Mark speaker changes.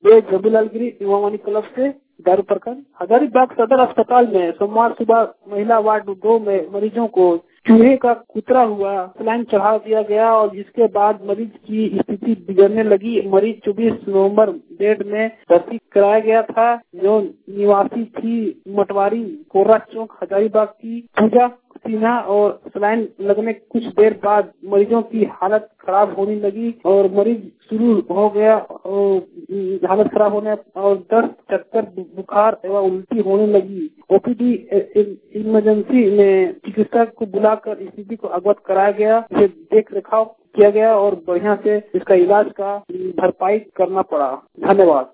Speaker 1: ये जबीलाल गिरी युवावानी क्लब से दारू प्रखंड। हजारीबाग सदर अस्पताल में सोमवार सुबह महिला वार्ड 2 में मरीजों को चूहे का कुतरा हुआ सलाइन चढ़ा दिया गया और जिसके बाद मरीज की स्थिति बिगड़ने लगी। मरीज 24 नवंबर बेड में भर्ती कराया गया था, जो निवासी थी मटवारी कोर्रा चौक हजारीबाग की पूजा सिन्हा, और सलाइन लगने कुछ देर बाद मरीजों की हालत खराब होने लगी और मरीज शुरू हो गया और हालत खराब होने और दस्त, चक्कर, बुखार एवं उल्टी होने लगी। ओपीडी इमरजेंसी में चिकित्सक को बुलाकर स्थिति को अवगत कराया गया, इसे देख रेखाव किया गया और बढ़िया से इसका इलाज का भरपाई करना पड़ा। धन्यवाद।